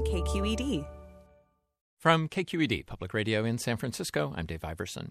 KQED. From KQED Public Radio in San Francisco, I'm Dave Iverson.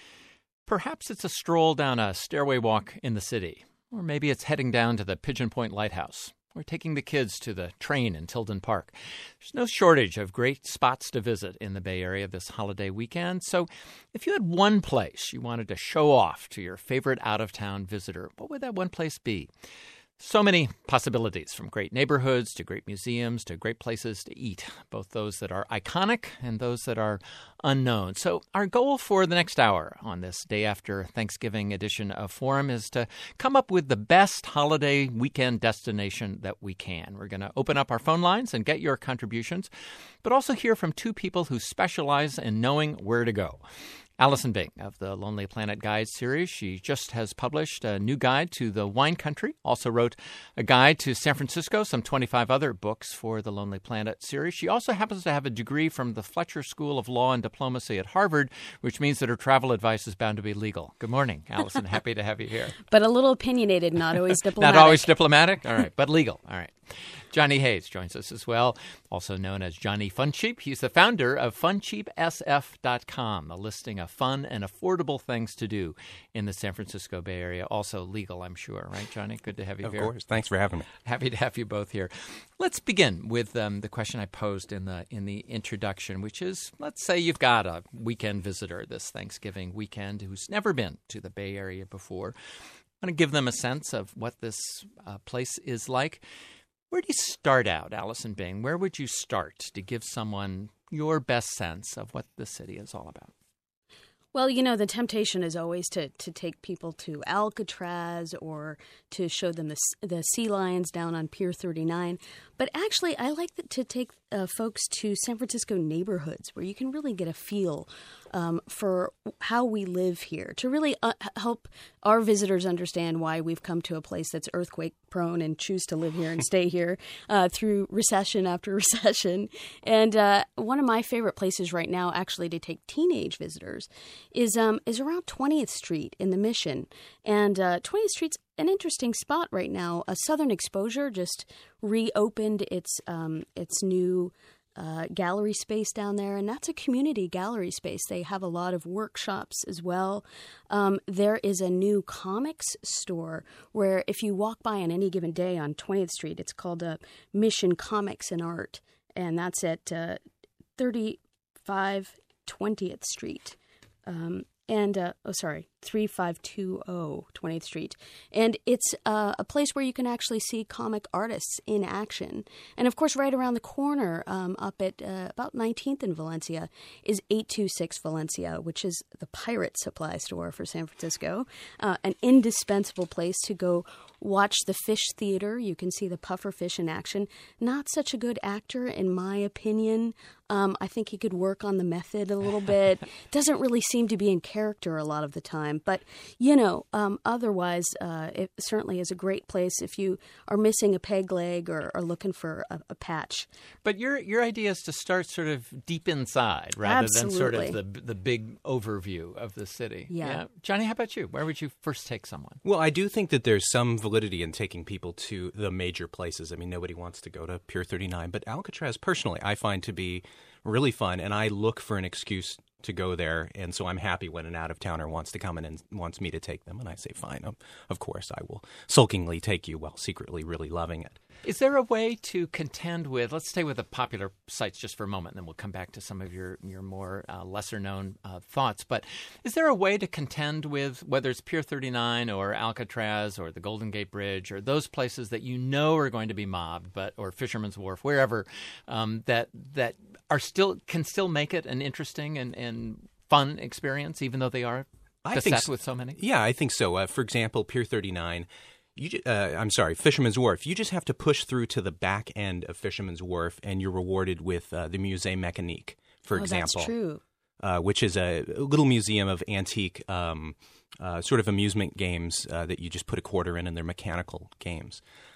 Perhaps it's a stroll down a stairway walk in the city, or maybe it's heading down to the Pigeon Point Lighthouse, or taking the kids to the train in Tilden Park. There's no shortage of great spots to visit in the Bay Area this holiday weekend, so if you had one place you wanted to show off to your favorite out-of-town visitor, what would that one place be? So many possibilities, from great neighborhoods to great museums to great places to eat, both those that are iconic and those that are unknown. So our goal for the next hour on this day after Thanksgiving edition of Forum is to come up with the best holiday weekend destination that we can. We're going to open up our phone lines and get your contributions, but also hear from two people who specialize in knowing where to go. Allison Bing of the Lonely Planet Guide series. She just has published a new guide to the wine country, also wrote a guide to San Francisco, some 25 other books for the Lonely Planet series. She also happens to have a degree from the Fletcher School of Law and Diplomacy at Harvard, which means that her travel advice is bound to be legal. Good morning, Allison. Happy to have you here. But a little opinionated, not always diplomatic. Not always diplomatic? All right, but legal. All right. Johnny Hayes joins us as well, also known as Johnny Funcheap. He's the founder of FuncheapSF.com, a listing of fun and affordable things to do in the San Francisco Bay Area. Also legal, I'm sure. Right, Johnny? Good to have you here. Of course. Thanks for having me. Happy to have you both here. Let's begin with the question I posed in the introduction, which is, let's say you've got a weekend visitor this Thanksgiving weekend who's never been to the Bay Area before. I want to give them a sense of what this place is like. Where do you start out, Allison Bing? Where would you start to give someone your best sense of what the city is all about? Well, you know, the temptation is always to take people to Alcatraz or to show them the sea lions down on Pier 39. But actually, I like to take folks to San Francisco neighborhoods where you can really get a feel for how we live here, to really help our visitors understand why we've come to a place that's earthquake-prone and choose to live here and stay here through recession after recession. And one of my favorite places right now, actually, to take teenage visitors is around 20th Street in the Mission. And 20th Street's an interesting spot right now. Southern Exposure just reopened its new gallery space down there, and that's a community gallery space. They have a lot of workshops as well. There is a new comics store where if you walk by on any given day on 20th Street, it's called Mission Comics and Art, and that's at 35 20th Street. 3520 20th Street. And it's a place where you can actually see comic artists in action. And, of course, right around the corner up at about 19th and Valencia is 826 Valencia, which is the pirate supply store for San Francisco, an indispensable place to go watch the Fish Theater. You can see the puffer fish in action. Not such a good actor, in my opinion. I think he could work on the method a little bit. Doesn't really seem to be in character a lot of the time. But, you know, otherwise, it certainly is a great place if you are missing a peg leg or are looking for a patch. But your idea is to start sort of deep inside rather than sort of the big overview of the city. Yeah. Johnny, how about you? Where would you first take someone? Well, I do think that there's some validity in taking people to the major places. I mean, nobody wants to go to Pier 39, but Alcatraz, personally, I find to be really fun, and I look for an excuse to go there, and so I'm happy when an out-of-towner wants to come in and wants me to take them, and I say, fine, of course, I will sulkingly take you while secretly really loving it. Is there a way to contend with, let's stay with the popular sites just for a moment, and then we'll come back to some of your more lesser-known thoughts, but is there a way to contend with whether it's Pier 39 or Alcatraz or the Golden Gate Bridge or those places that you know are going to be mobbed, or Fisherman's Wharf, wherever, that are can still make it an interesting and fun experience, even though they are beset with so many? Yeah, I think so. For example, Pier 39... Fisherman's Wharf. You just have to push through to the back end of Fisherman's Wharf, and you're rewarded with the Musée Mécanique, for example. That's true. Which is a little museum of antique sort of amusement games that you just put a quarter in, and they're mechanical games.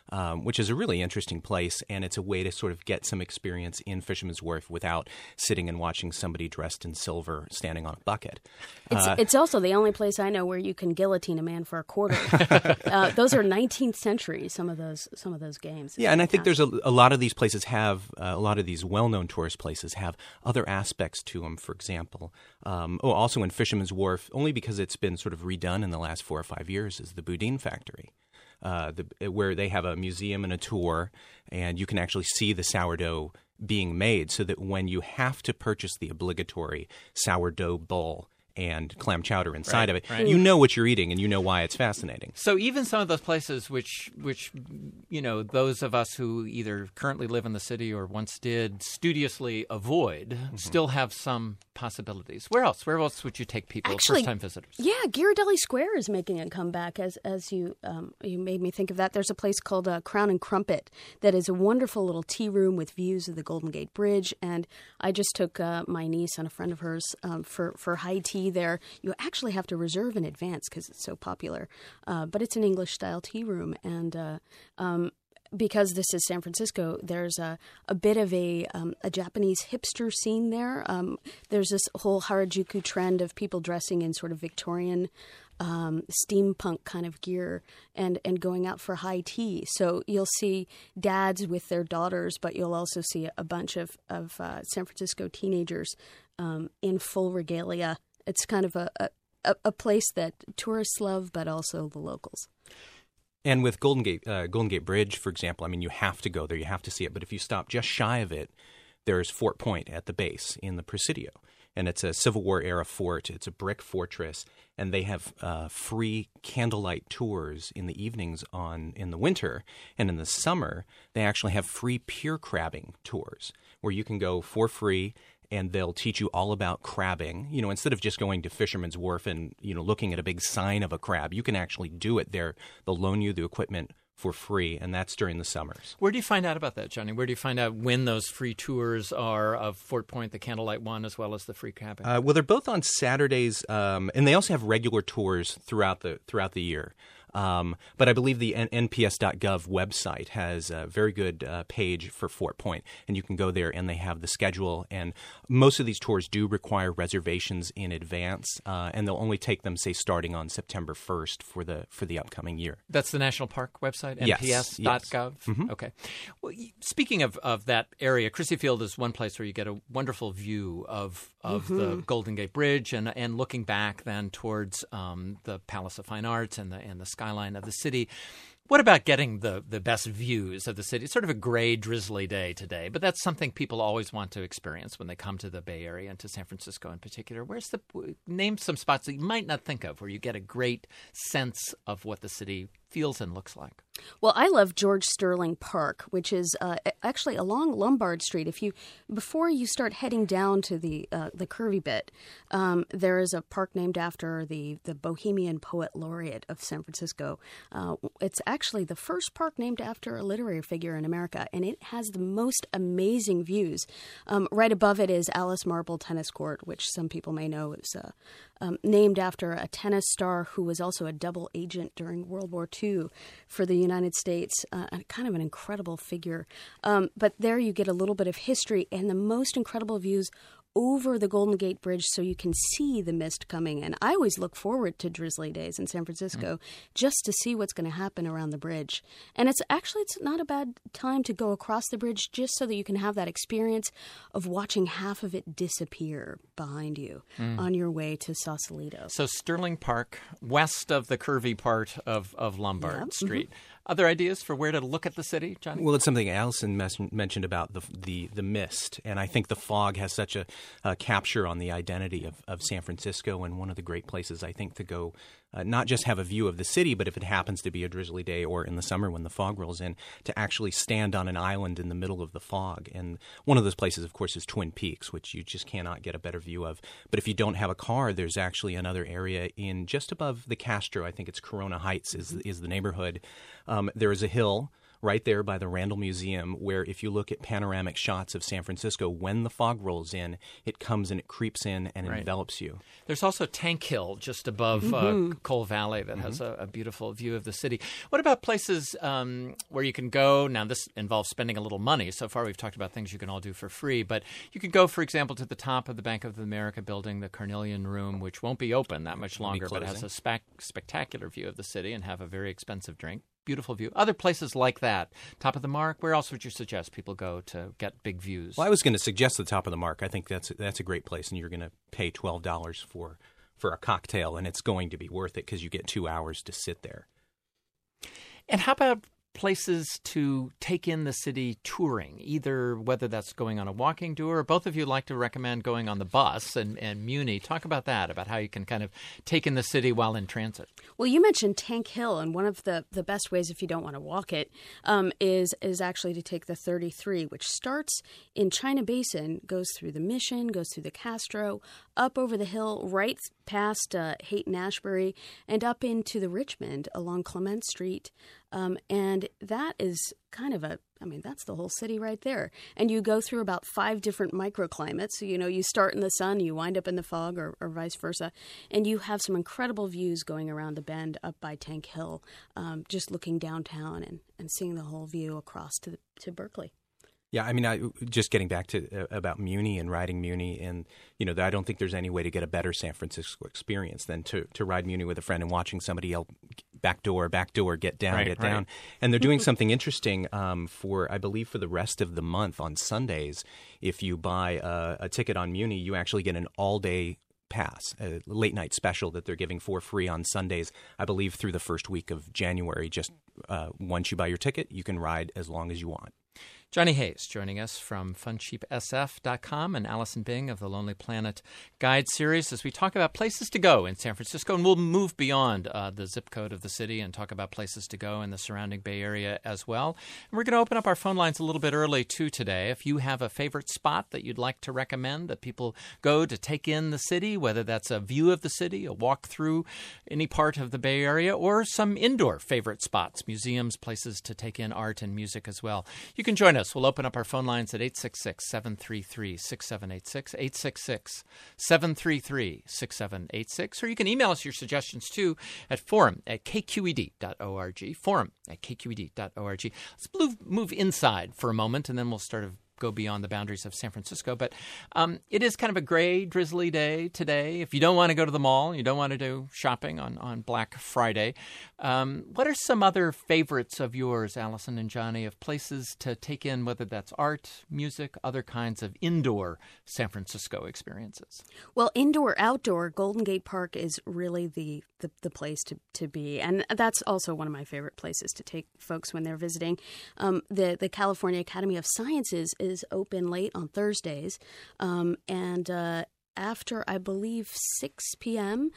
which is a really interesting place, and it's a way to sort of get some experience in Fisherman's Wharf without sitting and watching somebody dressed in silver standing on a bucket. It's also the only place I know where you can guillotine a man for a quarter. Those are 19th century. Some of those games. Yeah, and I think there's a lot of these places have a lot of these well-known tourist places have other aspects to them. For example, also in Fisherman's Wharf, only because it's been sort of redone in the last 4 or 5 years, is the Boudin factory. Where they have a museum and a tour, and you can actually see the sourdough being made, so that when you have to purchase the obligatory sourdough bowl and clam chowder inside of it, you know what you're eating and you know why it's fascinating. So even some of those places which those of us who either currently live in the city or once did studiously avoid still have some possibilities. Where else? Where else would you take people, first-time visitors? Yeah, Ghirardelli Square is making a comeback. As you made me think of that. There's a place called Crown and Crumpet that is a wonderful little tea room with views of the Golden Gate Bridge. And I just took my niece and a friend of hers for high tea there. You actually have to reserve in advance because it's so popular. But it's an English-style tea room. And because this is San Francisco, there's a bit of a Japanese hipster scene there. There's this whole Harajuku trend of people dressing in sort of Victorian steampunk kind of gear and going out for high tea. So you'll see dads with their daughters, but you'll also see a bunch of San Francisco teenagers in full regalia. It's kind of a place that tourists love, but also the locals. And with Golden Gate Bridge, for example, I mean, you have to go there, you have to see it. But if you stop just shy of it, there's Fort Point at the base in the Presidio. And it's a Civil War era fort. It's a brick fortress. And they have free candlelight tours in the evenings in the winter. And in the summer, they actually have free pier crabbing tours where you can go for free. And they'll teach you all about crabbing. You know, instead of just going to Fisherman's Wharf and, looking at a big sign of a crab, you can actually do it there. They'll loan you the equipment for free, and that's during the summers. Where do you find out about that, Johnny? Where do you find out when those free tours are of Fort Point, the Candlelight one, as well as the free crabbing? Well, they're both on Saturdays, and they also have regular tours throughout the year. But I believe the nps.gov website has a very good page for Fort Point, and you can go there and they have the schedule. And most of these tours do require reservations in advance, and they'll only take them, say, starting on September 1st for the upcoming year. That's the National Park website, yes, nps.gov? Yes. Mm-hmm. Okay. Well, speaking of that area, Crissy Field is one place where you get a wonderful view of the Golden Gate Bridge and looking back then towards the Palace of Fine Arts and the skyline of the city. What about getting the best views of the city? It's sort of a gray, drizzly day today, but that's something people always want to experience when they come to the Bay Area and to San Francisco in particular. Name some spots that you might not think of where you get a great sense of what the city feels and looks like. Well, I love George Sterling Park, which is actually along Lombard Street. Before you start heading down to the curvy bit, there is a park named after the Bohemian poet laureate of San Francisco. It's actually the first park named after a literary figure in America, and it has the most amazing views. Right above it is Alice Marble Tennis Court, which some people may know is named after a tennis star who was also a double agent during World War II for the United States, kind of an incredible figure. But there you get a little bit of history and the most incredible views over the Golden Gate Bridge so you can see the mist coming in. I always look forward to drizzly days in San Francisco just to see what's going to happen around the bridge. And it's not a bad time to go across the bridge just so that you can have that experience of watching half of it disappear behind you on your way to Sausalito. So Sterling Park, west of the curvy part of Lombard Street. Other ideas for where to look at the city, Johnny? Well, it's something Allison mentioned about the mist, and I think the fog has such a capture on the identity of San Francisco, and one of the great places, I think, to go not just have a view of the city, but if it happens to be a drizzly day or in the summer when the fog rolls in, to actually stand on an island in the middle of the fog. And one of those places, of course, is Twin Peaks, which you just cannot get a better view of. But if you don't have a car, there's actually another area in just above the Castro. I think it's Corona Heights is the neighborhood. There is a hill right there by the Randall Museum, where if you look at panoramic shots of San Francisco, when the fog rolls in, it comes and it creeps in and envelops you. There's also Tank Hill just above Coal Valley that has a beautiful view of the city. What about places where you can go? Now, this involves spending a little money. So far, we've talked about things you can all do for free. But you could go, for example, to the top of the Bank of America building, the Carnelian Room, which won't be open that much longer, but has a spectacular view of the city and have a very expensive drink. Beautiful view. Other places like that. Top of the Mark, where else would you suggest people go to get big views? Well, I was going to suggest the Top of the Mark. I think that's a great place, and you're going to pay $12 for a cocktail, and it's going to be worth it because you get 2 hours to sit there. And how about places to take in the city touring, either whether that's going on a walking tour, or both of you like to recommend going on the bus, and Muni. Talk about that, about how you can kind of take in the city while in transit. Well, you mentioned Tank Hill, and one of the best ways, if you don't want to walk it, is actually to take the 33, which starts in China Basin, goes through the Mission, goes through the Castro, up over the hill, right past Haight-Ashbury, and up into the Richmond along Clement Street. And that is kind of that's the whole city right there. And you go through about 5 different microclimates. So, you start in the sun, you wind up in the fog, or vice versa. And you have some incredible views going around the bend up by Tank Hill, just looking downtown and seeing the whole view across to Berkeley. Yeah, I mean, just getting back to about Muni and riding Muni, and I don't think there's any way to get a better San Francisco experience than to ride Muni with a friend and watching somebody yell, back door, get down, get down. And they're doing something interesting for the rest of the month on Sundays. If you buy a ticket on Muni, you actually get an all-day pass, a late-night special that they're giving for free on Sundays, I believe, through the first week of January. Just once you buy your ticket, you can ride as long as you want. Johnny Hayes joining us from FunCheapSF.com and Allison Bing of the Lonely Planet Guide Series as we talk about places to go in San Francisco. And we'll move beyond the zip code of the city and talk about places to go in the surrounding Bay Area as well. And we're going to open up our phone lines a little bit early, too, today. If you have a favorite spot that you'd like to recommend that people go to take in the city, whether that's a view of the city, a walk through any part of the Bay Area, or some indoor favorite spots, museums, places to take in art and music as well, you can join us. We'll open up our phone lines at 866-733-6786, 866-733-6786, or you can email us your suggestions, too, at forum@kqed.org, forum@kqed.org. Let's move inside for a moment, and then we'll go beyond the boundaries of San Francisco. But it is kind of a gray, drizzly day today. If you don't want to go to the mall, you don't want to do shopping on Black Friday, what are some other favorites of yours, Allison and Johnny, of places to take in, whether that's art, music, other kinds of indoor San Francisco experiences? Well, indoor, outdoor, Golden Gate Park is really the place to be. And that's also one of my favorite places to take folks when they're visiting. The California Academy of Sciences is open late on Thursdays, and after, I believe, 6 p.m.,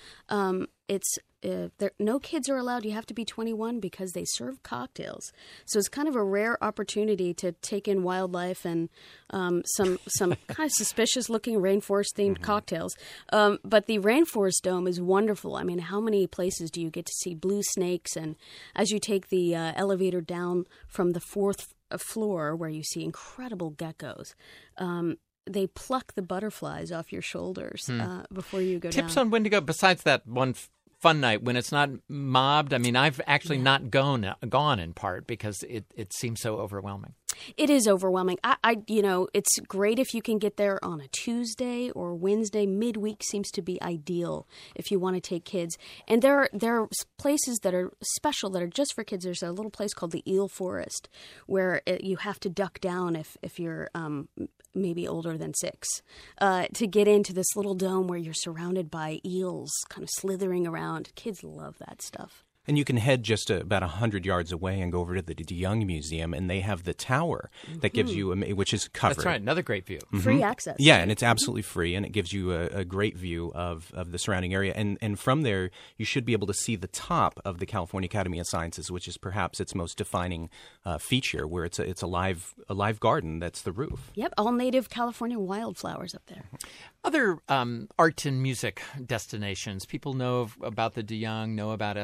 no kids are allowed. You have to be 21 because they serve cocktails. So it's kind of a rare opportunity to take in wildlife and some kind of suspicious-looking rainforest-themed cocktails. But the Rainforest Dome is wonderful. I mean, how many places do you get to see blue snakes? And as you take the elevator down from the 4th floor, where you see incredible geckos, they pluck the butterflies off your shoulders before you go down. Tips on when to go, besides that one fun night when it's not mobbed. I mean, I've actually not gone in part because it seems so overwhelming. It is overwhelming. It's great if you can get there on a Tuesday or Wednesday. Midweek seems to be ideal if you want to take kids. And there are places that are special that are just for kids. There's a little place called the Eel Forest where you have to duck down if you're maybe older than 6 to get into this little dome where you're surrounded by eels kind of slithering around. Kids love that stuff. And you can head just about 100 yards away and go over to the DeYoung Museum, and they have the tower that gives you, which is covered. That's right, another great view. Free access. Yeah, and it's absolutely free, and it gives you a great view of the surrounding area. And from there, you should be able to see the top of the California Academy of Sciences, which is perhaps its most defining feature, where it's a live garden that's the roof. Yep, all native California wildflowers up there. Other art and music destinations. People know about the DeYoung, know about SF Moment.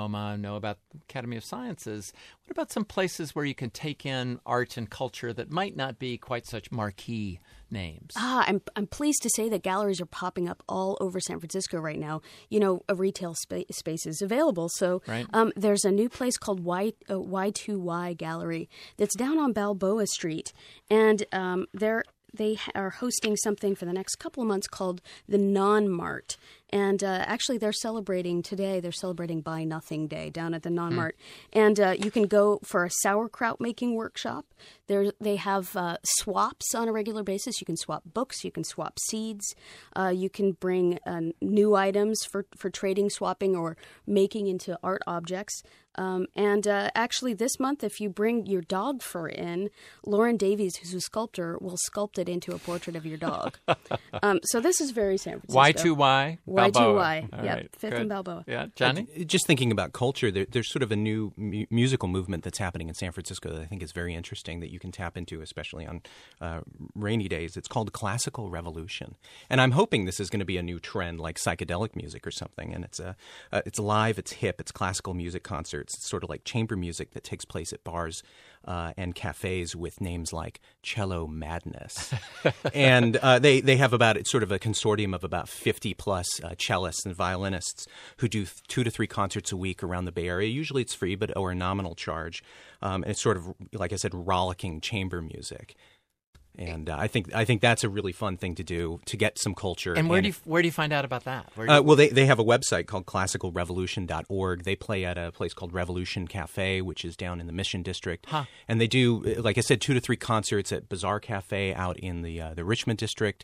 MoMA, know about the Academy of Sciences. What about some places where you can take in art and culture that might not be quite such marquee names? I'm pleased to say that galleries are popping up all over San Francisco right now. A retail space is available. So right. There's a new place called Y2Y Gallery that's down on Balboa Street. And they are hosting something for the next couple of months called the Non-Mart. And actually, they're celebrating today. They're celebrating Buy Nothing Day down at the Non-Mart. And you can go for a sauerkraut making workshop. They have swaps on a regular basis. You can swap books. You can swap seeds. You can bring new items for trading, swapping, or making into art objects. Actually, this month, if you bring your dog fur in, Lauren Davies, who's a sculptor, will sculpt it into a portrait of your dog. So this is very San Francisco. Y2Y? Y2Y, All yeah, right, 5th and Balboa. Yeah, Johnny? Just thinking about culture, there's sort of a new musical movement that's happening in San Francisco that I think is very interesting that you can tap into, especially on rainy days. It's called Classical Revolution. And I'm hoping this is going to be a new trend like psychedelic music or something. And it's live, it's hip, it's classical music concerts. It's sort of like chamber music that takes place at bars and cafes with names like Cello Madness. And they have it's sort of a consortium of about 50-plus cellists and violinists who do 2 to 3 concerts a week around the Bay Area. Usually it's free, or a nominal charge. And it's sort of, like I said, rollicking chamber music. And I think that's a really fun thing to do to get some culture. And where do you find out about that? Well, they have a website called classicalrevolution.org. They play at a place called Revolution Cafe, which is down in the Mission District. Huh. And they do, like I said, 2 to 3 concerts at Bazaar Cafe out in the Richmond District.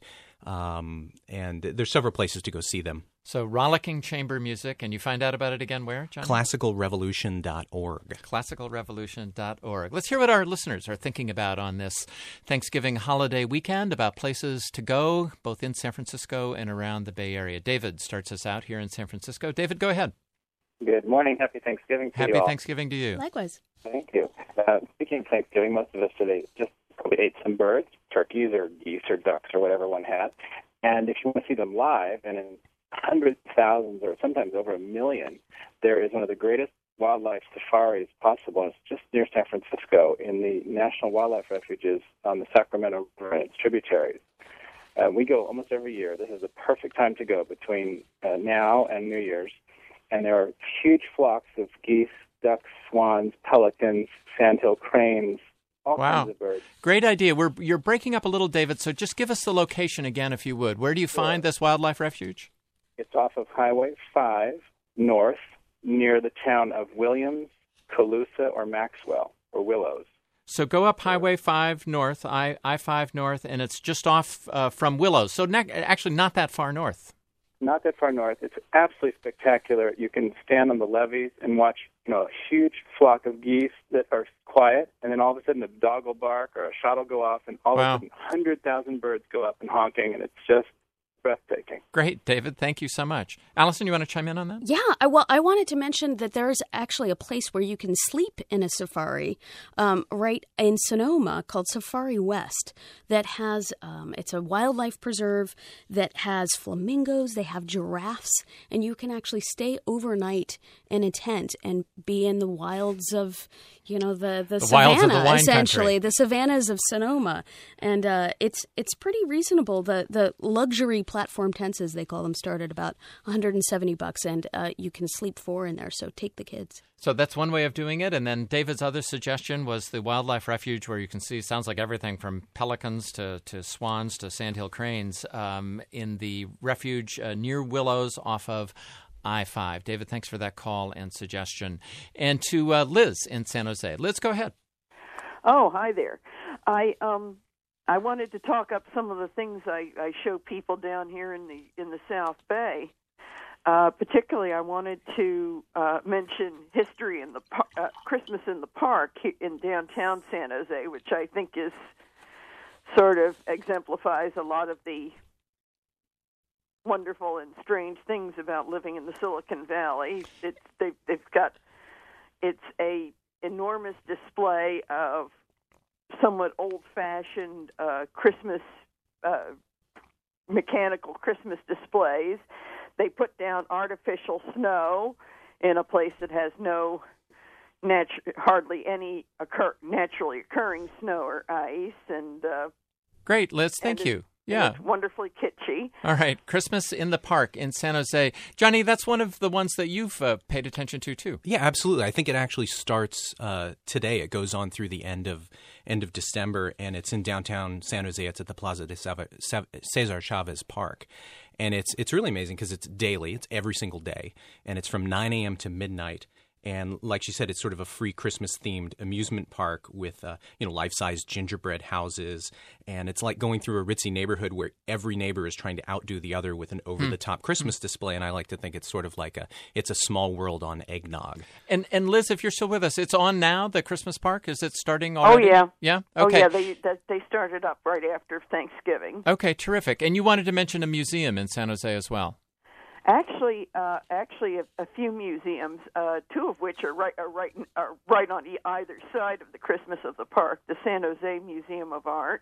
And there's several places to go see them. So rollicking chamber music, and you find out about it again where, John? Classicalrevolution.org. Classicalrevolution.org. Let's hear what our listeners are thinking about on this Thanksgiving holiday weekend, about places to go, both in San Francisco and around the Bay Area. David starts us out here in San Francisco. David, go ahead. Good morning. Happy Thanksgiving to you all. Happy Thanksgiving to you. Likewise. Thank you. Speaking of Thanksgiving, most of us today just ate some birds, turkeys or geese or ducks or whatever one had. And if you want to see them live, and in hundreds, thousands, or sometimes over 1 million, there is one of the greatest wildlife safaris possible. And it's just near San Francisco in the National Wildlife Refuges on the Sacramento River and its tributaries. We go almost every year. This is the perfect time to go between now and New Year's. And there are huge flocks of geese, ducks, swans, pelicans, sandhill cranes, all kinds of birds. Great idea. You're breaking up a little, David, so just give us the location again, if you would. Where do you find this wildlife refuge? It's off of Highway 5 North, near the town of Williams, Colusa, or Maxwell, or Willows. So go up Highway 5 North, I-5 North, and it's just off from Willows. So actually not that far north. Not that far north. It's absolutely spectacular. You can stand on the levees and watch, a huge flock of geese that are quiet, and then all of a sudden a dog will bark or a shot will go off, and all of a sudden 100,000 birds go up and honking, and it's just breathtaking. Great, David. Thank you so much. Allison, you want to chime in on that? Yeah, I wanted to mention that there's actually a place where you can sleep in a safari right in Sonoma called Safari West that has, it's a wildlife preserve that has flamingos, they have giraffes, and you can actually stay overnight in a tent and be in the wilds of, the savannah, essentially, the savannas of Sonoma. And it's pretty reasonable. The luxury platform tents, as they call them, start at about $170, and you can sleep 4 in there, so take the kids. So that's one way of doing it. And then David's other suggestion was the wildlife refuge, where you can see, sounds like everything from pelicans to swans to sandhill cranes in the refuge near Willows off of I-5. David, thanks for that call and suggestion. And to Liz in San Jose. Liz, go ahead. Oh, hi there. I wanted to talk up some of the things I show people down here in the South Bay. Particularly, I wanted to mention history in the Christmas in the Park in downtown San Jose, which I think is sort of exemplifies a lot of the wonderful and strange things about living in the Silicon Valley. It's a enormous display of somewhat old-fashioned Christmas mechanical Christmas displays. They put down artificial snow, in a place that has no hardly any naturally occurring snow or ice, and great, Liz. Thank you. Yeah, it's wonderfully kitschy. All right, Christmas in the Park in San Jose. Johnny, that's one of the ones that you've paid attention to too. Yeah, absolutely. I think it actually starts today. It goes on through the end of December, and it's in downtown San Jose. It's at the Plaza de Cesar Chavez Park. And it's really amazing because it's daily. It's every single day. And it's from 9 a.m. to midnight. And like she said, it's sort of a free Christmas-themed amusement park with, life-size gingerbread houses. And it's like going through a ritzy neighborhood where every neighbor is trying to outdo the other with an over-the-top Christmas display. And I like to think it's sort of like it's a small world on eggnog. And Liz, if you're still with us, it's on now, the Christmas park? Is it starting already? Oh, yeah. Yeah? Okay. Oh, yeah, they started up right after Thanksgiving. Okay, terrific. And you wanted to mention a museum in San Jose as well. Actually, a few museums, two of which are right on either side of the Christmas of the park. The San Jose Museum of Art,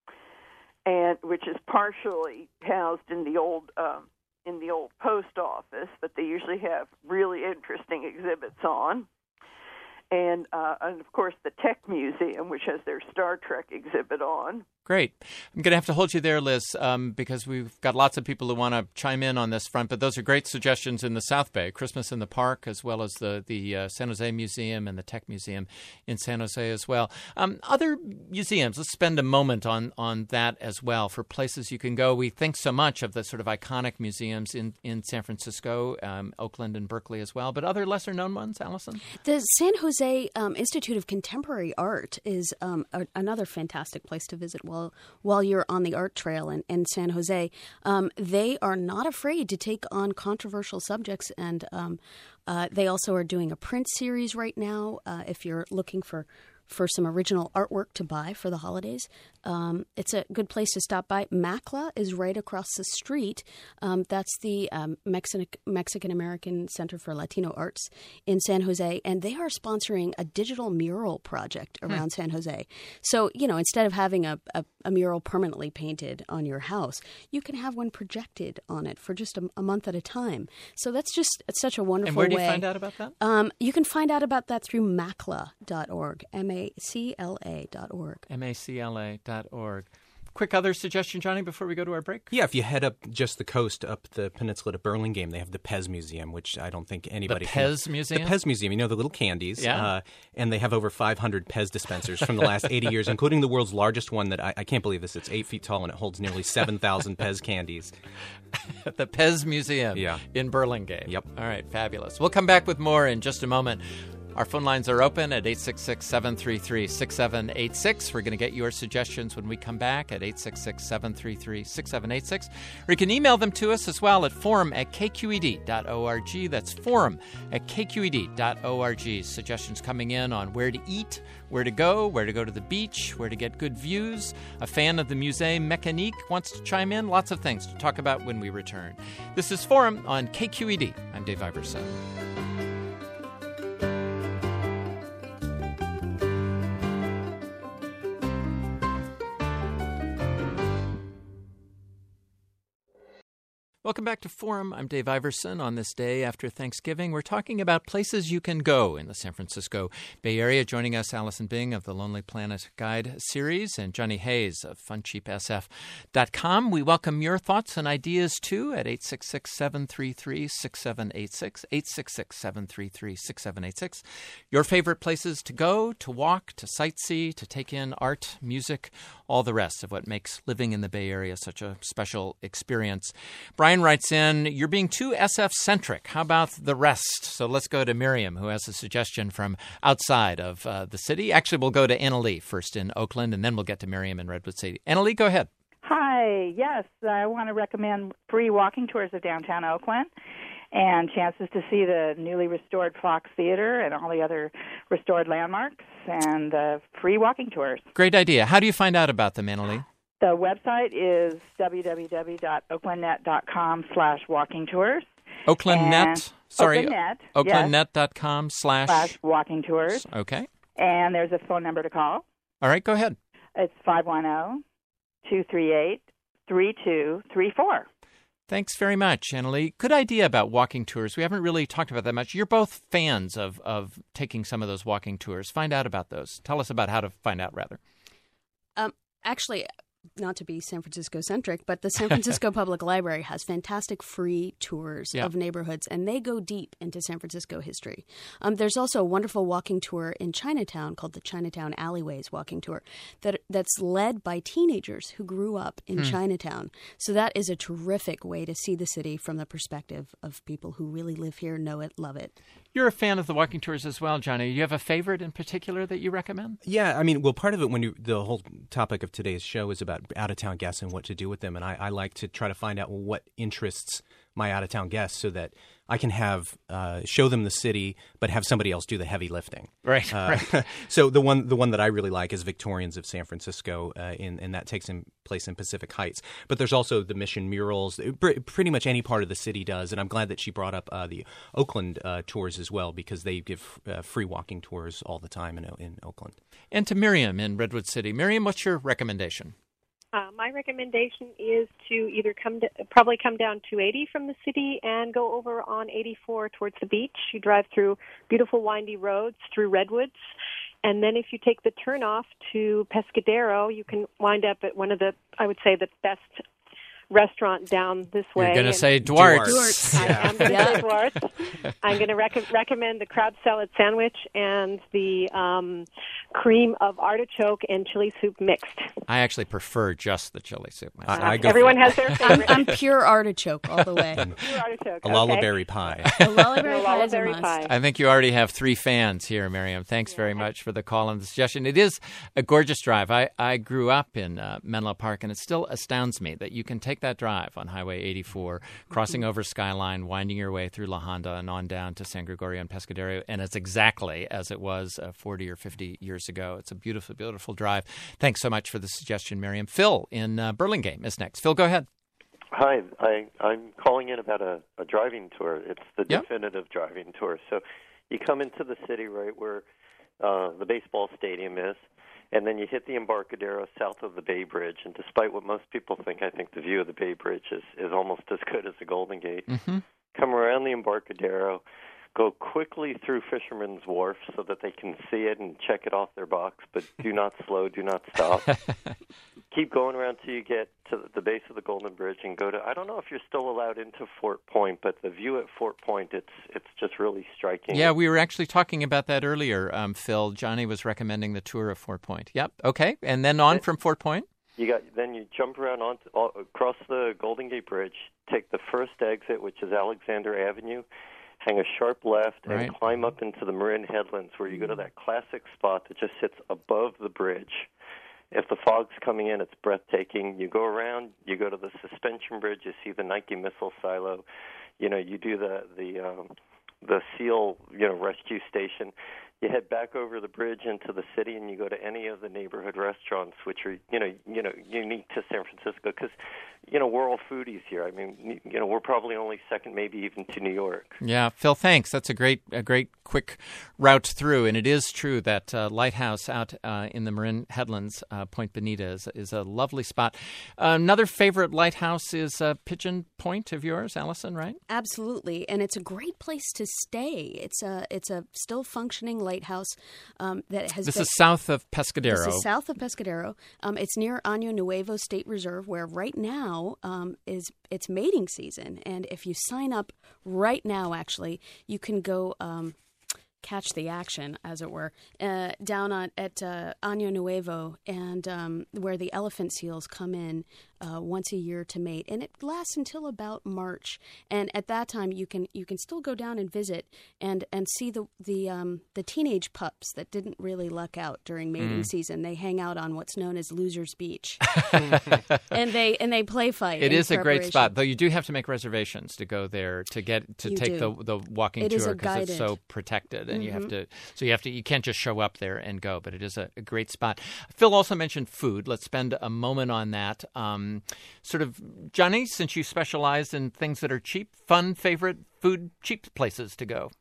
and which is partially housed in the old post office, but they usually have really interesting exhibits on. And of course, the Tech Museum, which has their Star Trek exhibit on. Great. I'm going to have to hold you there, Liz, because we've got lots of people who want to chime in on this front. But those are great suggestions in the South Bay, Christmas in the Park, as well as the San Jose Museum and the Tech Museum in San Jose as well. Other museums, let's spend a moment on that as well, for places you can go. We think so much of the sort of iconic museums in San Francisco, Oakland and Berkeley as well. But other lesser-known ones, Allison? The San Jose Institute of Contemporary Art is another fantastic place to visit while you're on the art trail in San Jose. They are not afraid to take on controversial subjects, and they also are doing a print series right now. If you're looking for some original artwork to buy for the holidays, it's a good place to stop by. MACLA is right across the street. That's the Mexican-American Center for Latino Arts in San Jose, and they are sponsoring a digital mural project around San Jose. So, instead of having a mural permanently painted on your house, you can have one projected on it for just a month at a time. So it's such a wonderful way. And where do you find out about that? You can find out about that through macla.org, macla.org. macla.org. Quick other suggestion, Johnny, before we go to our break? Yeah, if you head up just the coast, up the peninsula to Burlingame, they have the Pez Museum, which I don't think anybody The Pez Museum? The Pez Museum, the little candies. Yeah. And they have over 500 Pez dispensers from the last 80 years, including the world's largest one that I can't believe this. It's 8 feet tall, and it holds nearly 7,000 Pez candies. The Pez Museum in Burlingame. Yep. All right, fabulous. We'll come back with more in just a moment. Our phone lines are open at 866-733-6786. We're going to get your suggestions when we come back at 866-733-6786. Or you can email them to us as well at forum@kqed.org. That's forum@kqed.org. Suggestions coming in on where to eat, where to go to the beach, where to get good views. A fan of the Musée Mécanique wants to chime in. Lots of things to talk about when we return. This is Forum on KQED. I'm Dave Iverson. Welcome back to Forum. I'm Dave Iverson. On this day after Thanksgiving, we're talking about places you can go in the San Francisco Bay Area. Joining us, Allison Bing of the Lonely Planet Guide series and Johnny Hayes of FunCheapSF.com. We welcome your thoughts and ideas, too, at 866-733-6786, 866-733-6786. Your favorite places to go, to walk, to sightsee, to take in art, music, all the rest of what makes living in the Bay Area such a special experience. Brian writes in, you're being too SF-centric. How about the rest? So let's go to Miriam, who has a suggestion from outside of the city. Actually, we'll go to Annalee first in Oakland, and then we'll get to Miriam in Redwood City. Annalee, go ahead. Hi. Yes, I want to recommend free walking tours of downtown Oakland and chances to see the newly restored Fox Theater and all the other restored landmarks, and free walking tours. Great idea. How do you find out about them, Annalee? The website is www.oaklandnet.com/walking tours. Oaklandnet? Sorry. Oaklandnet. Oaklandnet.com/walking tours. Okay. And there's a phone number to call. All right, go ahead. It's 510-238-3234. Thanks very much, Annalee. Good idea about walking tours. We haven't really talked about that much. You're both fans of taking some of those walking tours. Find out about those. Tell us about how to find out, rather. Actually, not to be San Francisco-centric, but the San Francisco Public Library has fantastic free tours of neighborhoods, and they go deep into San Francisco history. There's also a wonderful walking tour in Chinatown called the Chinatown Alleyways Walking Tour that's led by teenagers who grew up in Chinatown. So that is a terrific way to see the city from the perspective of people who really live here, know it, love it. You're a fan of the walking tours as well, Johnny. Do you have a favorite in particular that you recommend? Yeah, I mean, well, part of it the whole topic of today's show is about out-of-town guests and what to do with them, and I like to try to find out what interests my out-of-town guests so that I can show them the city, but have somebody else do the heavy lifting. Right. So the one that I really like is Victorians of San Francisco, and that takes place in Pacific Heights. But there's also the Mission murals. Pretty much any part of the city does, and I'm glad that she brought up the Oakland tours as well, because they give free walking tours all the time in Oakland. And to Miriam in Redwood City. Miriam, what's your recommendation? My recommendation is to either probably come down 280 from the city and go over on 84 towards the beach. You drive through beautiful windy roads through redwoods, and then if you take the turnoff to Pescadero, you can wind up at one of the, I would say, the best restaurant down this way. You're going to say Duart's. I am going to say Duart's. I'm going to recommend the crab salad sandwich and the cream of artichoke and chili soup mixed. I actually prefer just the chili soup. Everyone has their favorite. I'm pure artichoke all the way. Pure artichoke. A lullaberry pie. A lullaberry pie. I think you already have 3 fans here, Miriam. Thanks very much for the call and the suggestion. It is a gorgeous drive. I grew up in Menlo Park, and it still astounds me that you can take that drive on Highway 84, crossing over Skyline, winding your way through La Honda and on down to San Gregorio and Pescadero, and it's exactly as it was 40 or 50 years ago. It's a beautiful, beautiful drive. Thanks so much for the suggestion, Miriam. Phil in Burlingame is next. Phil, go ahead. Hi, I'm calling in about a driving tour. It's the definitive driving tour. So you come into the city right where the baseball stadium is, and then you hit the Embarcadero south of the Bay Bridge. And despite what most people think, I think the view of the Bay Bridge is almost as good as the Golden Gate. Mm-hmm. Come around the Embarcadero, go quickly through Fisherman's Wharf so that they can see it and check it off their box, but do not slow, do not stop. Keep going around till you get to the base of the Golden Bridge and go to, I don't know if you're still allowed into Fort Point, but the view at Fort Point, it's just really striking. Yeah, we were actually talking about that earlier, Phil. Johnny was recommending the tour of Fort Point. Yep, okay. And then on from Fort Point? Then you jump around across the Golden Gate Bridge, take the first exit, which is Alexander Avenue, hang a sharp left, and climb up into the Marin Headlands, where you go to that classic spot that just sits above the bridge. If the fog's coming in, it's breathtaking. You go around, you go to the suspension bridge, you see the Nike missile silo. You do the SEAL rescue station. You head back over the bridge into the city, and you go to any of the neighborhood restaurants, which are unique to San Francisco, because we're all foodies here. I mean, we're probably only second, maybe even to New York. Yeah, Phil, thanks. That's a great quick route through, and it is true that lighthouse out in the Marin Headlands, Point Bonita, is a lovely spot. Another favorite lighthouse is Pigeon Point of yours, Allison, right? Absolutely, and it's a great place to stay. It's a still functioning lighthouse that has. This is south of Pescadero. This is south of Pescadero. It's near Año Nuevo State Reserve, where right now it's mating season, and if you sign up right now, actually, you can go catch the action, as it were, down at Año Nuevo, and where the elephant seals come in once a year to mate, and it lasts until about March. And at that time, you can still go down and visit and see the teenage pups that didn't really luck out during mating season. They hang out on what's known as Losers Beach, and they play fight. It is a great spot, though. You do have to make reservations to go there to take the walking tour, because it's so protected, and you can't just show up there and go. But it is a great spot. Phil also mentioned food. Let's spend a moment on that. Sort of, Johnny, since you specialize in things that are cheap, fun, favorite food, cheap places to go.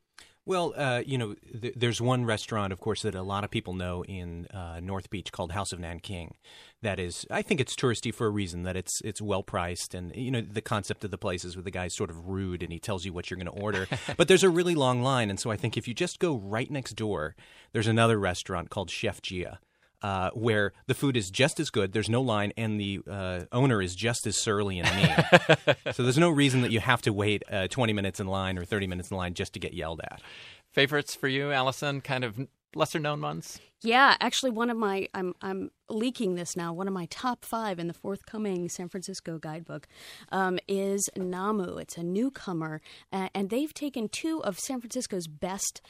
Well, there's one restaurant, of course, that a lot of people know in North Beach called House of Nanking. That is, I think it's touristy for a reason, that it's well priced. And, the concept of the place is where the guy's sort of rude and he tells you what you're going to order. But there's a really long line. And so I think if you just go right next door, there's another restaurant called Chef Gia. Where the food is just as good, there's no line, and the owner is just as surly and mean. So there's no reason that you have to wait 20 minutes in line or 30 minutes in line just to get yelled at. Favorites for you, Allison? Kind of lesser-known ones? Yeah, actually, one of my I'm leaking this now. One of my top 5 in the forthcoming San Francisco guidebook is Namu. It's a newcomer, and they've taken 2 of San Francisco's best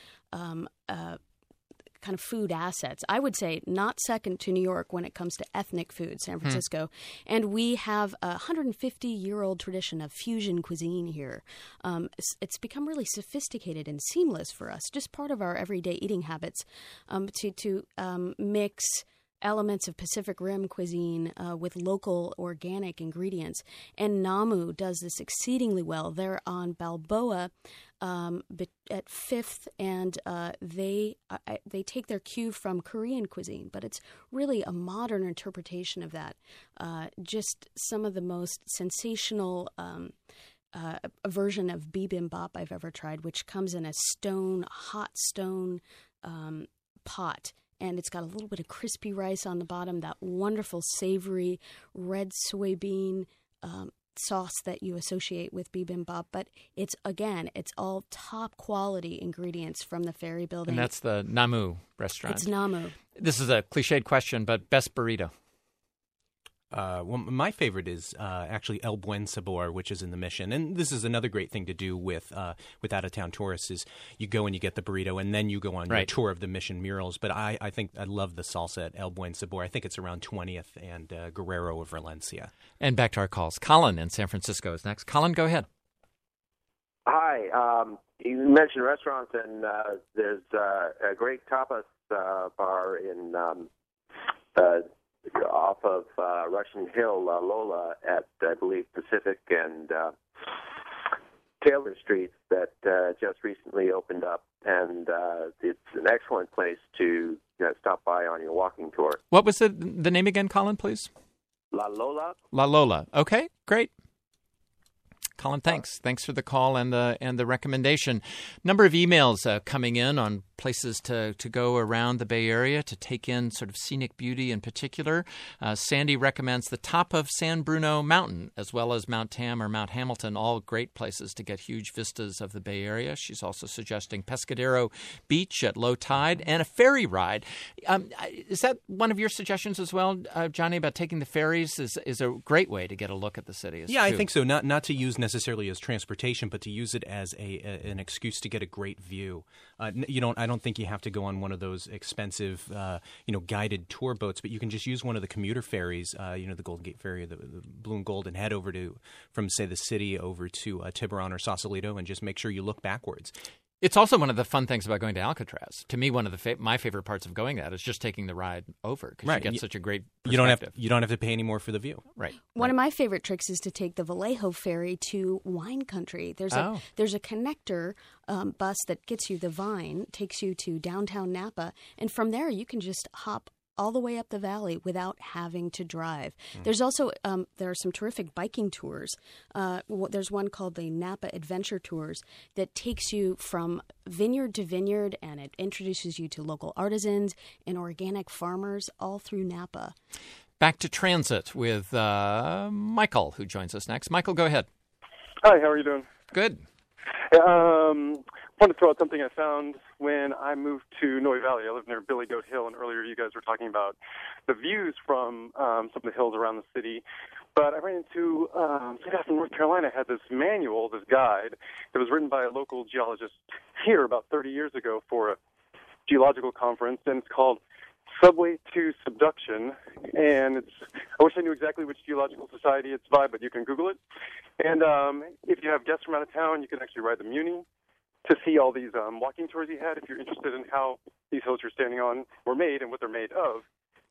kind of food assets. I would say not second to New York when it comes to ethnic food, San Francisco. And we have a 150-year-old tradition of fusion cuisine here. It's become really sophisticated and seamless for us, just part of our everyday eating habits, to mix elements of Pacific Rim cuisine with local organic ingredients. And Namu does this exceedingly well. They're on Balboa at 5th, and they take their cue from Korean cuisine, but it's really a modern interpretation of that. Just some of the most sensational a version of bibimbap I've ever tried, which comes in a hot stone pot. And it's got a little bit of crispy rice on the bottom, that wonderful savory red soybean sauce that you associate with bibimbap. But it's all top quality ingredients from the Ferry Building. And that's the Namu restaurant. It's Namu. This is a cliched question, but best burrito? Well, my favorite is actually El Buen Sabor, which is in the Mission. And this is another great thing to do with out-of-town tourists is you go and you get the burrito, and then you go on your tour of the Mission murals. But I think I love the salsa at El Buen Sabor. I think it's around 20th and Guerrero of Valencia. And back to our calls. Colin in San Francisco is next. Colin, go ahead. Hi. You mentioned restaurants, and there's a great tapas bar in off of Russian Hill, La Lola, at, I believe, Pacific and Taylor Streets that just recently opened up, and it's an excellent place to stop by on your walking tour. What was the name again, Colin, please? La Lola. La Lola. Okay, great. Colin, thanks. Thanks for the call and the recommendation. Number of emails coming in on places to go around the Bay Area to take in sort of scenic beauty in particular. Sandy recommends the top of San Bruno Mountain, as well as Mount Tam or Mount Hamilton, all great places to get huge vistas of the Bay Area. She's also suggesting Pescadero Beach at low tide and a ferry ride. Is that one of your suggestions as well, Johnny, about taking the ferries is a great way to get a look at the city? Yeah, I think so. Not to use necessarily as transportation, but to use it as an excuse to get a great view. I don't think you have to go on one of those expensive, guided tour boats, but you can just use one of the commuter ferries, the Golden Gate Ferry, the Blue and Gold, and head over from say the city over to Tiburon or Sausalito, and just make sure you look backwards. It's also one of the fun things about going to Alcatraz. To me, one of my favorite parts of going that is just taking the ride over because you get such a great perspective. You don't have to pay any more for the view. Right. One of my favorite tricks is to take the Vallejo ferry to wine country. There's a connector bus that gets you the Vine, takes you to downtown Napa, and from there you can just hop all the way up the valley without having to drive. There's also there are some terrific biking tours. There's one called the Napa Adventure Tours that takes you from vineyard to vineyard, and it introduces you to local artisans and organic farmers all through Napa. Back to transit with Michael, who joins us next. Michael, go ahead. Hi, how are you doing? Good. Want to throw out something I found when I moved to Noe Valley. I live near Billy Goat Hill, and earlier you guys were talking about the views from some of the hills around the city. But I ran into, from North Carolina had this manual, this guide, that was written by a local geologist here about 30 years ago for a geological conference, and it's called Subway to Subduction, and I wish I knew exactly which geological society it's by, but you can Google it. And if you have guests from out of town, you can actually ride the Muni to see all these walking tours he had if you're interested in how these hills you're standing on were made and what they're made of.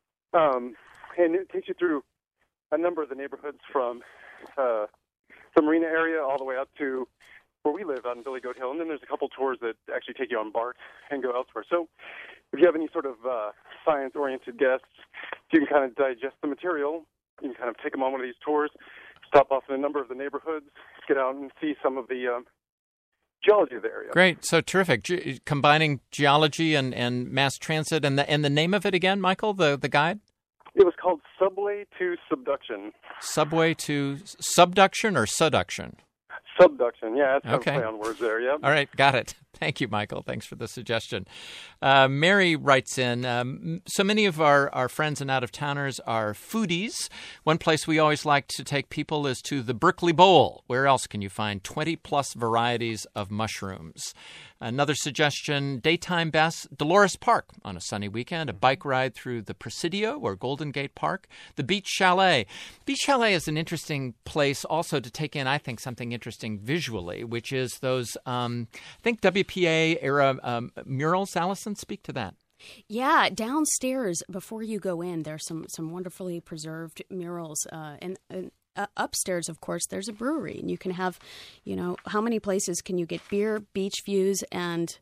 And it takes you through a number of the neighborhoods from the marina area all the way up to where we live out in Billy Goat Hill, and then there's a couple tours that actually take you on BART and go elsewhere. So if you have any sort of science-oriented guests, you can kind of digest the material. You can kind of take them on one of these tours, stop off in a number of the neighborhoods, get out and see some of the geology of the area. Great. So terrific. Combining geology and mass transit. And the name of it again, Michael, the guide? It was called Subway to Subduction. Subway to Subduction or Subduction? Subduction, yeah. That's kind okay. of play on words there, yeah. All right, got it. Thank you, Michael. Thanks for the suggestion. Mary writes in, so many of our friends and out-of-towners are foodies. One place we always like to take people is to the Berkeley Bowl. Where else can you find 20-plus varieties of mushrooms? Another suggestion, daytime best, Dolores Park on a sunny weekend, a bike ride through the Presidio or Golden Gate Park, the Beach Chalet. Beach Chalet is an interesting place also to take in, I think, something interesting visually, which is those, I think, WPA-era murals. Allison, speak to that. Yeah, downstairs, before you go in, there's some wonderfully preserved murals, and upstairs, of course, there's a brewery, and you can have, how many places can you get beer, beach views, and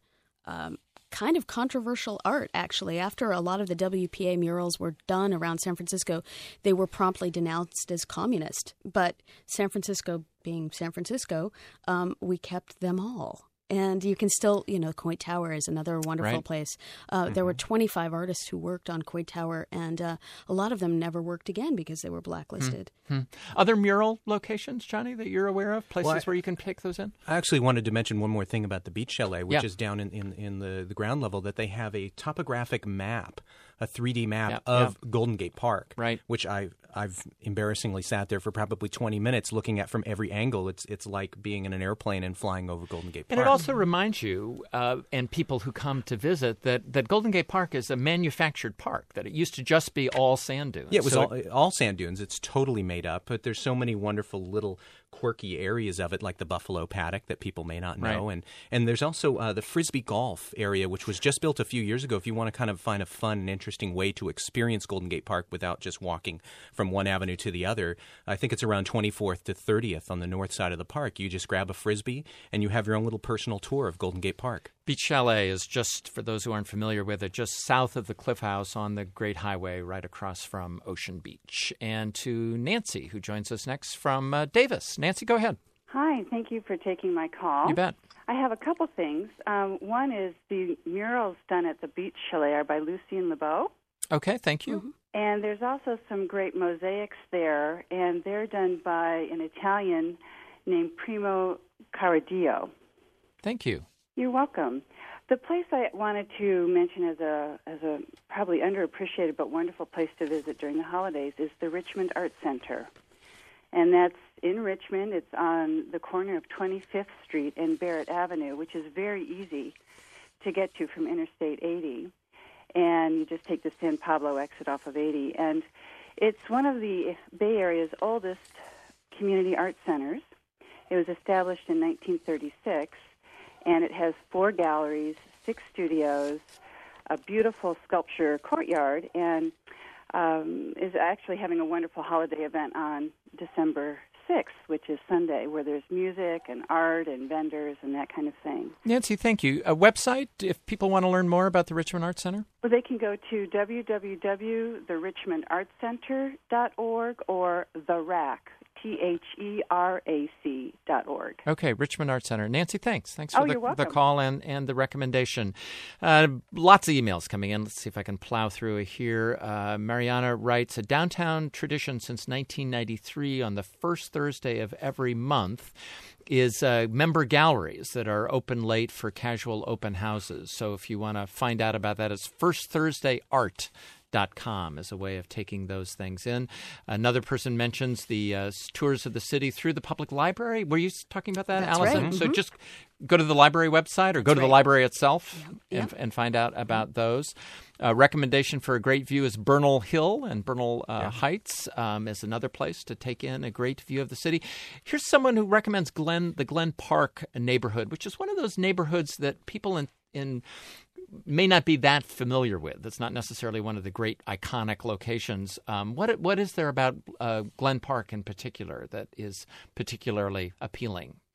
kind of controversial art, actually. After a lot of the WPA murals were done around San Francisco, they were promptly denounced as communist. But San Francisco being San Francisco, we kept them all. And you can still, Coit Tower is another wonderful place. There were 25 artists who worked on Coit Tower, and a lot of them never worked again because they were blacklisted. Other mural locations, Johnny, that you're aware of? Places where you can take those in? I actually wanted to mention one more thing about the Beach Chalet, which is down in the ground level, that they have a topographic map, a 3D map of Golden Gate Park, which I've embarrassingly sat there for probably 20 minutes looking at from every angle. It's like being in an airplane and flying over Golden Gate Park. And it also reminds you, and people who come to visit, that Golden Gate Park is a manufactured park, that it used to just be all sand dunes. Yeah, it was all sand dunes. It's totally made up, but there's so many wonderful little quirky areas of it, like the Buffalo Paddock that people may not know. Right. And there's also the Frisbee Golf area, which was just built a few years ago. If you want to kind of find a fun and interesting way to experience Golden Gate Park without just walking from one avenue to the other, I think it's around 24th to 30th on the north side of the park. You just grab a Frisbee and you have your own little personal tour of Golden Gate Park. Beach Chalet is just, for those who aren't familiar with it, just south of the Cliff House on the Great Highway right across from Ocean Beach. And to Nancy, who joins us next from Davis. Nancy, go ahead. Hi, thank you for taking my call. You bet. I have a couple things. One is the murals done at the Beach Chalet are by Lucien Lebeau. Okay, thank you. Mm-hmm. And there's also some great mosaics there, and they're done by an Italian named Primo Caradio. Thank you. You're welcome. The place I wanted to mention as a probably underappreciated but wonderful place to visit during the holidays is the Richmond Art Center. And that's in Richmond. It's on the corner of 25th Street and Barrett Avenue, which is very easy to get to from Interstate 80. And you just take the San Pablo exit off of 80. And it's one of the Bay Area's oldest community art centers. It was established in 1936. And it has 4 galleries, 6 studios, a beautiful sculpture courtyard, and is actually having a wonderful holiday event on December 6th, which is Sunday, where there's music and art and vendors and that kind of thing. Nancy, thank you. A website, if people want to learn more about the Richmond Art Center? Well, they can go to www.therichmondartcenter.org or TheRac, THERAC.org. Okay, Richmond Art Center. Nancy, thanks. Thanks you're for the welcome. call and the recommendation. Lots of emails coming in. Let's see if I can plow through it here. Mariana writes, a downtown tradition since 1993 on the first Thursday of every month is member galleries that are open late for casual open houses. So if you want to find out about that, it's firstthursdayart.com as a way of taking those things in. Another person mentions the tours of the city through the public library. Were you talking about that, That's Allison? right. So Mm-hmm. just go to the library website or go to the library itself and find out about those. A recommendation for a great view is Bernal Hill and Bernal Heights is another place to take in a great view of the city. Here's someone who recommends the Glen Park neighborhood, which is one of those neighborhoods that people in may not be that familiar with. It's not necessarily one of the great iconic locations. What is there about Glen Park in particular that is particularly appealing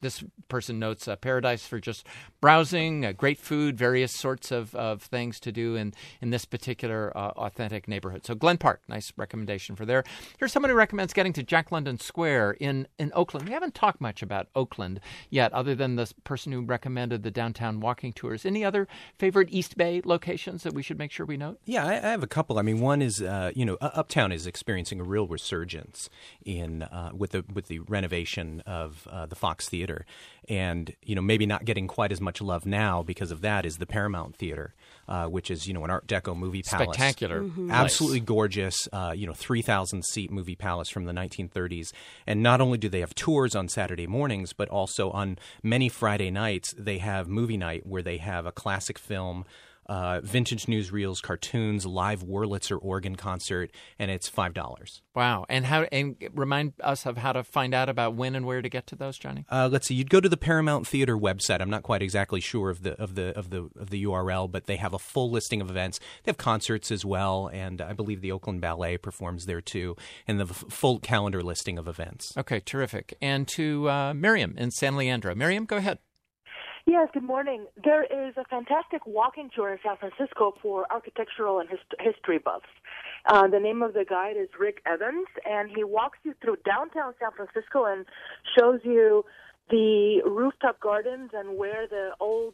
this person notes paradise for just browsing, great food, various sorts of things to do in this particular authentic neighborhood. So Glen Park, nice recommendation for there. Here's someone who recommends getting to Jack London Square in Oakland. We haven't talked much about Oakland yet, other than the person who recommended the downtown walking tours. Any other favorite East Bay locations that we should make sure we note? Yeah, I have a couple. I mean, one is Uptown is experiencing a real resurgence in with the renovation of the Fox Theater, and maybe not getting quite as much love now because of that is the Paramount Theater, which is an Art Deco movie palace, spectacular, absolutely gorgeous. 3,000 seat movie palace from the 1930s, and not only do they have tours on Saturday mornings, but also on many Friday nights they have movie night where they have a classic film, vintage newsreels, cartoons, live Wurlitzer organ concert, and it's $5. Wow! And remind us of how to find out about when and where to get to those, Johnny. Let's see. You'd go to the Paramount Theater website. I'm not quite exactly sure of the URL, but they have a full listing of events. They have concerts as well, and I believe the Oakland Ballet performs there too, and the full calendar listing of events. Okay, terrific. And to Miriam in San Leandro. Miriam, go ahead. Yes, good morning. There is a fantastic walking tour in San Francisco for architectural and history buffs. The name of the guide is Rick Evans, and he walks you through downtown San Francisco and shows you the rooftop gardens and where the old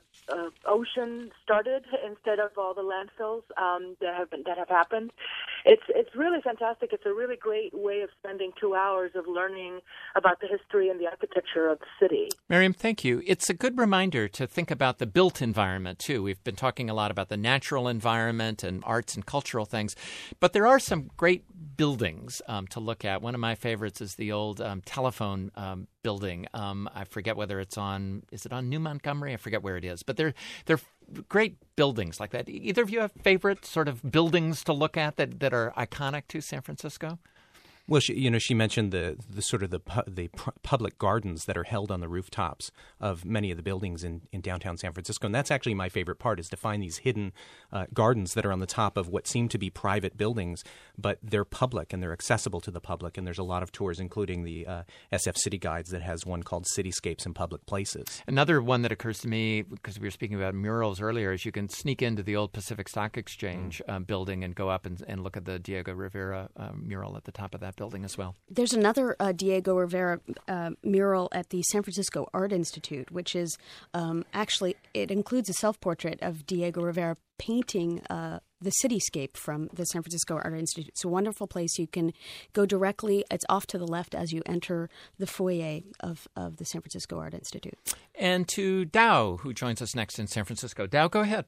ocean started instead of all the landfills that have happened. It's really fantastic. It's a really great way of spending 2 hours of learning about the history and the architecture of the city. Miriam, thank you. It's a good reminder to think about the built environment, too. We've been talking a lot about the natural environment and arts and cultural things, but there are some great buildings to look at. One of my favorites is the old telephone building. I forget whether is it on New Montgomery? I forget where it is, but they're great buildings like that. Either of you have favorite sort of buildings to look at that are iconic to San Francisco? Well, she mentioned the sort of the public gardens that are held on the rooftops of many of the buildings in downtown San Francisco, and that's actually my favorite part, is to find these hidden gardens that are on the top of what seem to be private buildings, but they're public and they're accessible to the public. And there's a lot of tours, including the SF City Guides that has one called Cityscapes in Public Places. Another one that occurs to me, because we were speaking about murals earlier, is you can sneak into the old Pacific Stock Exchange building and go up and look at the Diego Rivera mural at the top of that building as well. There's another Diego Rivera mural at the San Francisco Art Institute, which is actually, it includes a self-portrait of Diego Rivera painting the cityscape from the San Francisco Art Institute. It's a wonderful place. You can go directly. It's off to the left as you enter the foyer of the San Francisco Art Institute. And to Dow, who joins us next in San Francisco. Dow, go ahead.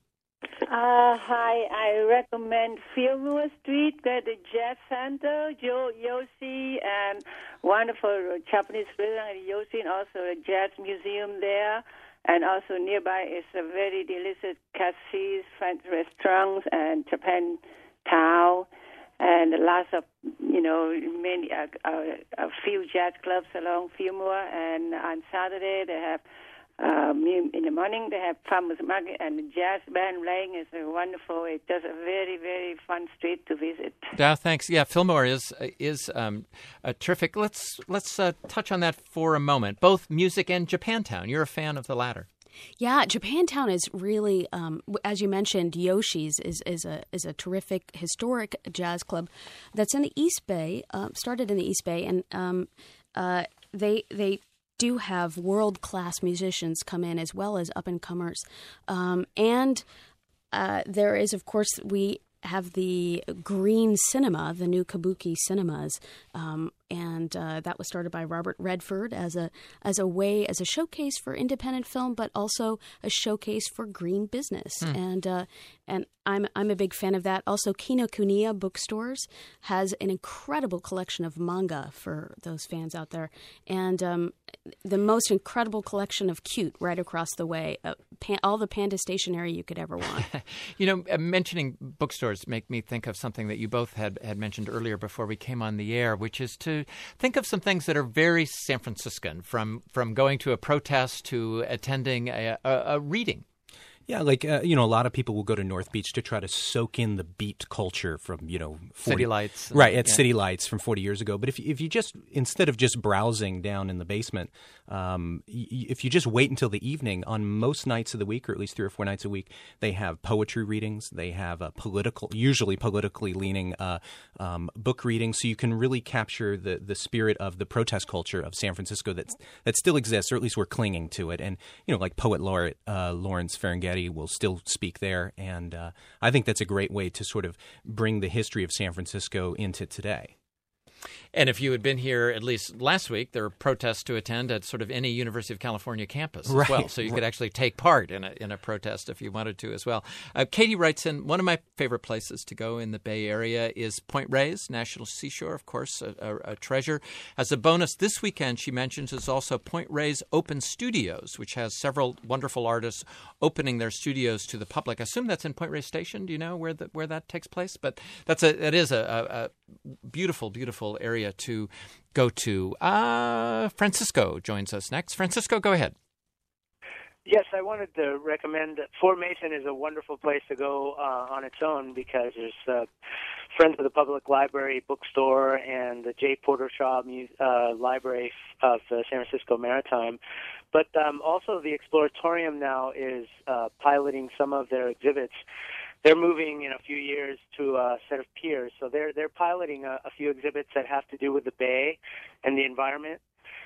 Hi, I recommend Fillmore Street, where the Jazz Center, Yoshi, and wonderful Japanese restaurant at Yoshi, and also a jazz museum there. And also nearby is a very delicious cafes, French restaurants, and Japan Town, and lots of, many a few jazz clubs along Fillmore. And on Saturday they have. In the morning, they have farmers market and the jazz band playing. It's wonderful. It's just a very, very fun street to visit. Dow, thanks. Yeah, Fillmore is terrific. Let's touch on that for a moment. Both music and Japantown. You're a fan of the latter. Yeah, Japantown is really, as you mentioned, Yoshi's is a terrific historic jazz club that's in the East Bay. Started in the East Bay, and they do have world-class musicians come in as well as up-and-comers. And there is, of course, we have the Green Cinema, the new Kabuki cinemas, and that was started by Robert Redford as a showcase for independent film, but also a showcase for green business. And I'm a big fan of that. Also, Kinokuniya Bookstores has an incredible collection of manga for those fans out there, and the most incredible collection of cute right across the way. All the Panda stationery you could ever want. Mentioning bookstores make me think of something that you both had mentioned earlier before we came on the air, which is to think of some things that are very San Franciscan, from going to a protest to attending a reading. Yeah, like, a lot of people will go to North Beach to try to soak in the beat culture from, 40, City Lights. Right, City Lights from 40 years ago. But if you just, instead of just browsing down in the basement, if you just wait until the evening, on most nights of the week, or at least 3 or 4 nights a week, they have poetry readings. They have usually politically leaning book readings. So you can really capture the spirit of the protest culture of San Francisco that still exists, or at least we're clinging to it. And, like poet laureate Lawrence Ferlinghetti will still speak there. And I think that's a great way to sort of bring the history of San Francisco into today. And if you had been here at least last week, there were protests to attend at sort of any University of California campus as well. So you could actually take part in a protest if you wanted to as well. Katie writes in, one of my favorite places to go in the Bay Area is Point Reyes, National Seashore, of course, a treasure. As a bonus, this weekend, she mentions, is also Point Reyes Open Studios, which has several wonderful artists opening their studios to the public. I assume that's in Point Reyes Station. Do you know where that takes place? But it is a beautiful, beautiful area to go to. Francisco joins us next. Francisco, go ahead. Yes, I wanted to recommend that Fort Mason is a wonderful place to go on its own, because there's Friends of the Public Library bookstore and the J. Porter Shaw Library of San Francisco Maritime. But also the Exploratorium now is piloting some of their exhibits. They're moving in a few years to a set of piers, so they're piloting a few exhibits that have to do with the bay and the environment.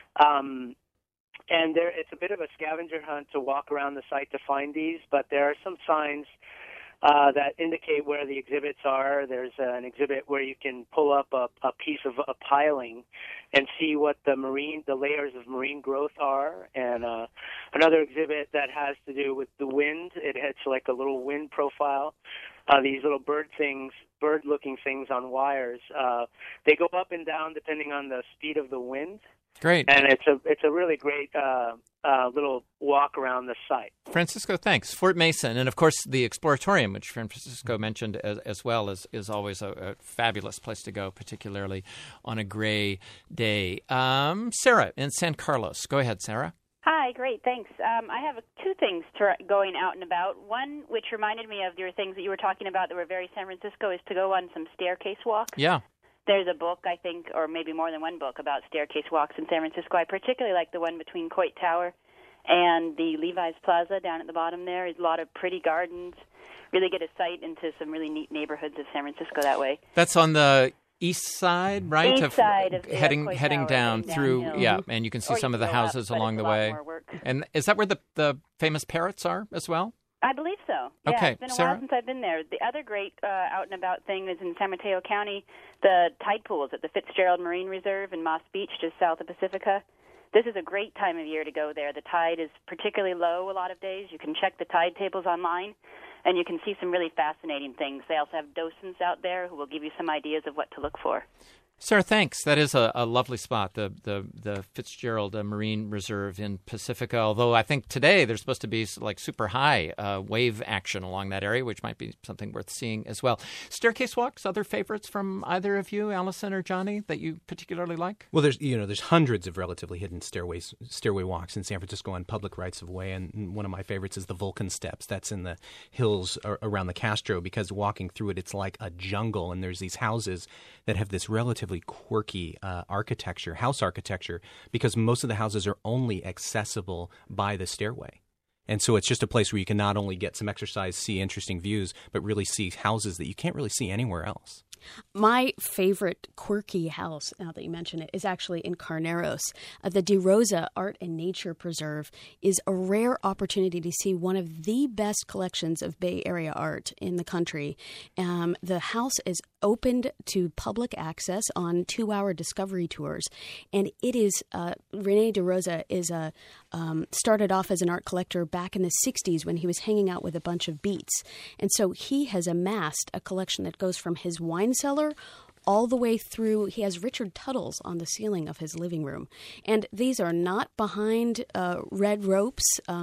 And it's a bit of a scavenger hunt to walk around the site to find these, but there are some signs that indicate where the exhibits are. There's an exhibit where you can pull up a piece of a piling and see what the layers of marine growth are, and another exhibit that has to do with the wind. It's like a little wind profile. These little bird-looking things on wires. They go up and down depending on the speed of the wind. Great. And it's a really great little walk around the site. Francisco, thanks. Fort Mason, and of course the Exploratorium, which Francisco mentioned as well, is always a fabulous place to go, particularly on a gray day. Sarah in San Carlos. Go ahead, Sarah. Hi, great, thanks. I have 2 things going out and about. One, which reminded me of your things that you were talking about that were very San Francisco, is to go on some staircase walks. Yeah. There's a book, I think, or maybe more than one book about staircase walks in San Francisco. I particularly like the one between Coit Tower and the Levi's Plaza down at the bottom there. There's a lot of pretty gardens. Really get a sight into some really neat neighborhoods of San Francisco that way. That's on the east side, right? East side of heading down through, downhill. and you can see some of the houses along the way. And is that where the famous parrots are as well? I believe so. Yeah, okay, it's been a Sarah? while since I've been there. The other great out-and-about thing is in San Mateo County, the tide pools at the Fitzgerald Marine Reserve in Moss Beach, just south of Pacifica. This is a great time of year to go there. The tide is particularly low a lot of days. You can check the tide tables online, and you can see some really fascinating things. They also have docents out there who will give you some ideas of what to look for. Sarah, thanks. That is a lovely spot, the Fitzgerald Marine Reserve in Pacifica, although I think today there's supposed to be like super high wave action along that area, which might be something worth seeing as well. Staircase walks, other favorites from either of you, Allison or Johnny, that you particularly like? Well, there's hundreds of relatively hidden stairway walks in San Francisco on public rights of way, and one of my favorites is the Vulcan Steps. That's in the hills around the Castro, because walking through it, it's like a jungle, and there's these houses that have this relatively quirky house architecture, because most of the houses are only accessible by the stairway. And so it's just a place where you can not only get some exercise, see interesting views, but really see houses that you can't really see anywhere else. My favorite quirky house, now that you mention it, is actually in Carneros. The De Rosa Art and Nature Preserve is a rare opportunity to see one of the best collections of Bay Area art in the country. The house is opened to public access on 2-hour discovery tours, and it is Rene De Rosa is started off as an art collector back in the 60s when he was hanging out with a bunch of beats, and so he has amassed a collection that goes from his wine cellar all the way through. He has Richard Tuttles on the ceiling of his living room. And these are not behind red ropes.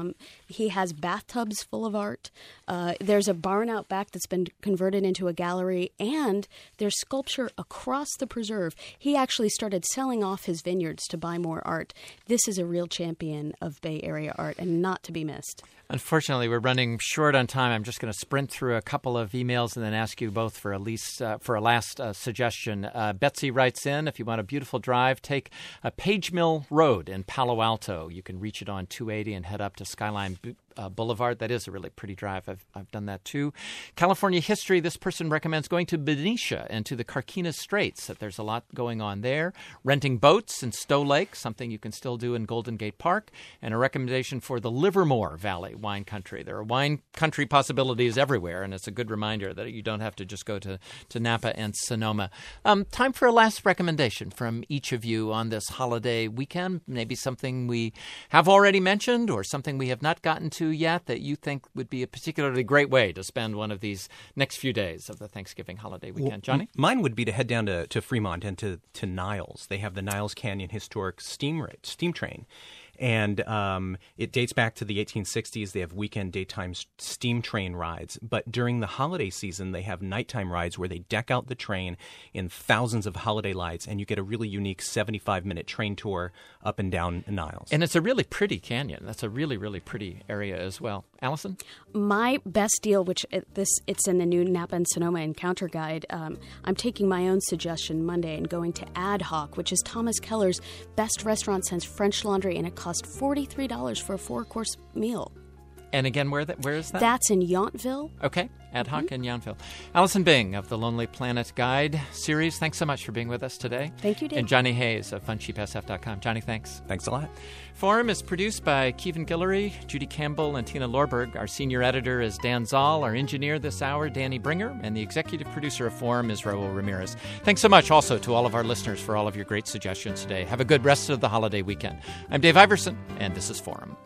He has bathtubs full of art. There's a barn out back that's been converted into a gallery, and there's sculpture across the preserve. He actually started selling off his vineyards to buy more art. This is a real champion of Bay Area art and not to be missed. Unfortunately, we're running short on time. I'm just going to sprint through a couple of emails and then ask you both for a last suggestion. Betsy writes in, if you want a beautiful drive, take Page Mill Road in Palo Alto. You can reach it on 280 and head up to Skyline Boulevard. That is a really pretty drive. I've done that too. California history, this person recommends going to Benicia and to the Carquinez Straits. There's a lot going on there. Renting boats in Stowe Lake, something you can still do in Golden Gate Park. And a recommendation for the Livermore Valley wine country. There are wine country possibilities everywhere, and it's a good reminder that you don't have to just go to Napa and Sonoma. Time for a last recommendation from each of you on this holiday weekend. Maybe something we have already mentioned or something we have not gotten to yet that you think would be a particularly great way to spend one of these next few days of the Thanksgiving holiday weekend. Johnny? Mine would be to head down to Fremont and to Niles. They have the Niles Canyon Historic Steam Train. And it dates back to the 1860s. They have weekend, daytime steam train rides. But during the holiday season, they have nighttime rides where they deck out the train in thousands of holiday lights, and you get a really unique 75-minute train tour up and down Niles. And it's a really pretty canyon. That's a really, really pretty area as well. Allison? My best deal, which it's in the new Napa and Sonoma Encounter Guide, I'm taking my own suggestion Monday and going to Ad Hoc, which is Thomas Keller's best restaurant since French Laundry, and it cost $43 for a 4-course meal. And again, where is that? That's in Yountville. Okay, Ad Hoc in Yountville. Allison Bing of the Lonely Planet Guide series, thanks so much for being with us today. Thank you, Dave. And Johnny Hayes of FunCheapSF.com. Johnny, thanks. Thanks a lot. Forum is produced by Kevin Guillory, Judy Campbell, and Tina Lorberg. Our senior editor is Dan Zoll. Our engineer this hour, Danny Bringer. And the executive producer of Forum is Raul Ramirez. Thanks so much also to all of our listeners for all of your great suggestions today. Have a good rest of the holiday weekend. I'm Dave Iverson, and this is Forum.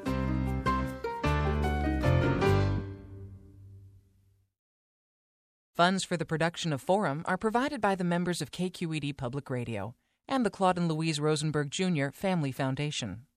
Funds for the production of Forum are provided by the members of KQED Public Radio and the Claude and Louise Rosenberg Jr. Family Foundation.